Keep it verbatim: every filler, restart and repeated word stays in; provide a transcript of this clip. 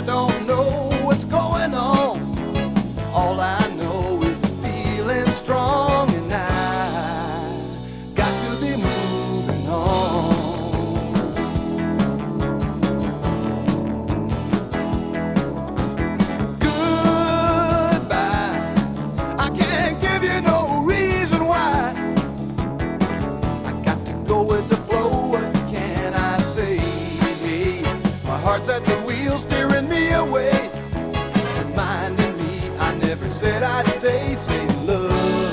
don't know what's going on. All I know is I'm feeling strong, and I got to be moving on. Goodbye, I can't give you no reason why. I got to go with the flow, what can I say? My heart's at the wheel steering me away, reminding me I never said I'd stay. Say love